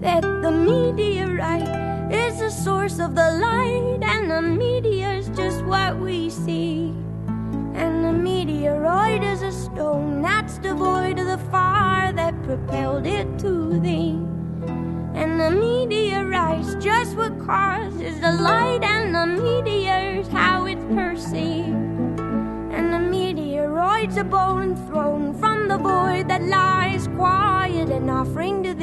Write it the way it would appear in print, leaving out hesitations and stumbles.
that the meteorite is the source of the light, and the meteor's just what we see. And the meteoroid is a stone that's devoid of the fire that propelled it to thee. And the meteorite's just what causes the light, and the meteor's how it's perceived. And the meteoroid's a bone thrown from the void that lies quiet, an offering to